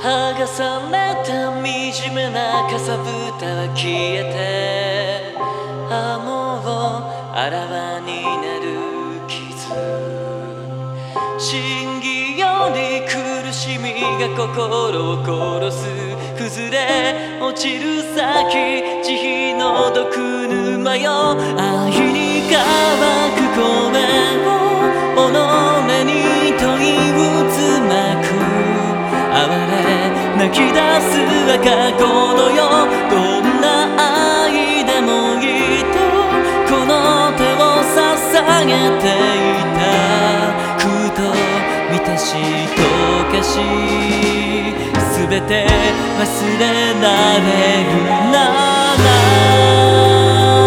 剥がされた惨めなかさぶたは消えて、もうあらわになる傷、真偽より苦しみが心を殺す、崩れ落ちる先慈悲の毒沼よ。愛に乾く声を己に問い打つまく、哀れ泣き出す赤子のよ。どんな愛でもいいとこの手を捧げていた。ふと満たし溶かし全て忘れられるなら、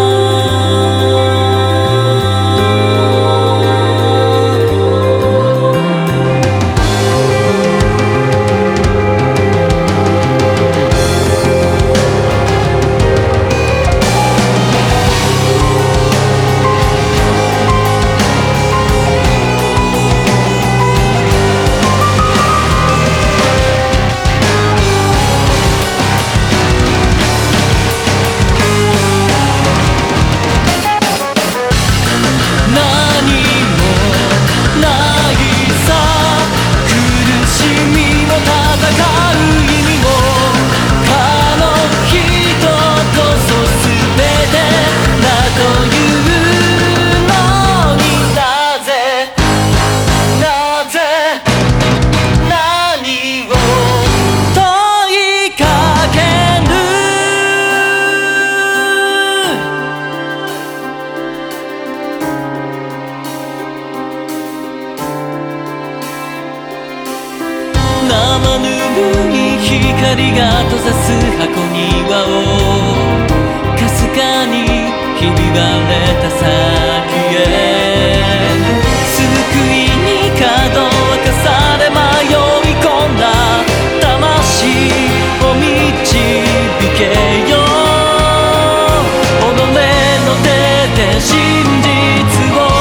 生ぬるい光が閉ざす箱庭をかすかにひび割れた先へ、救いに角をかされ迷い込んだ魂を導けよ。己の手で真実を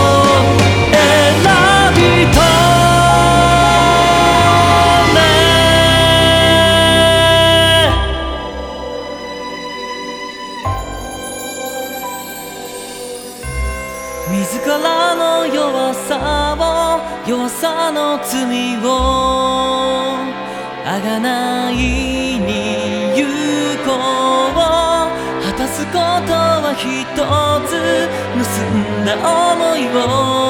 選び取る自らの弱さの罪をあがないに行こう。果たすことは一つ、結んだ想いを